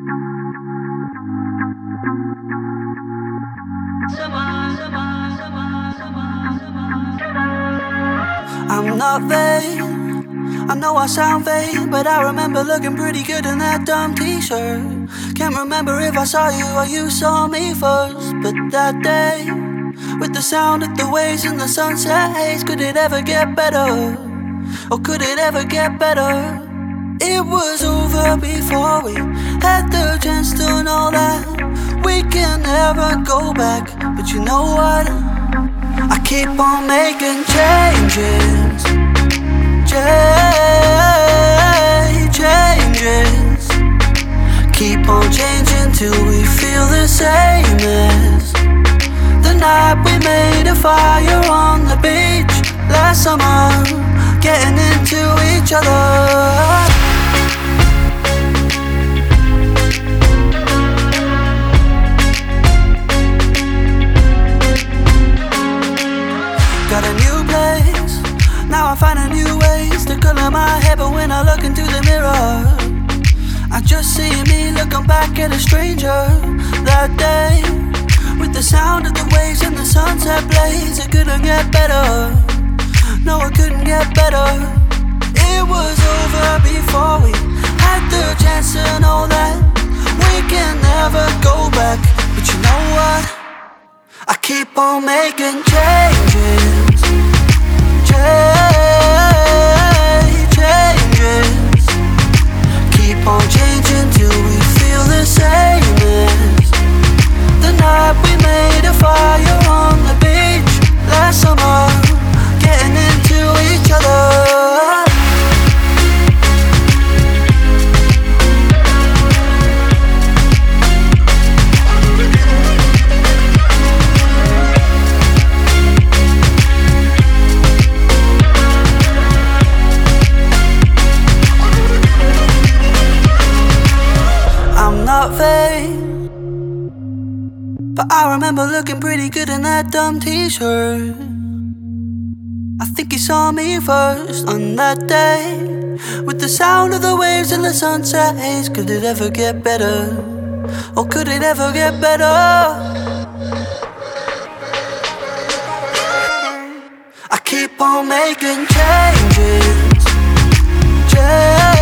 I'm not vain, I know I sound vain, but I remember looking pretty good in that dumb t-shirt. Can't remember if I saw you or you saw me first, but that day, with the sound of the waves in the sunset haze, could it ever get better? Or could it ever get better? It was over before we had the chance to know that we can never go back. But you know what? I keep on making changes, changes. Keep on changing till we feel the same as the night we made a fire on the beach last summer, getting into each other. Got a new place, now I'm finding new ways to color my hair, but when I look into the mirror, I just see me looking back at a stranger. That day, with the sound of the waves and the sunset blaze, it couldn't get better. No, it couldn't get better. It was over before we had the chance to know that we can never go back. But you know what? I keep on making changes, changes. Keep on changing till we feel the same as the night we made a fire on the beach last summer, getting into each other. Not vain, but I remember looking pretty good in that dumb t-shirt. I think you saw me first on that day, with the sound of the waves in the sunset haze. Could it ever get better? Or could it ever get better? I keep on making changes, changes.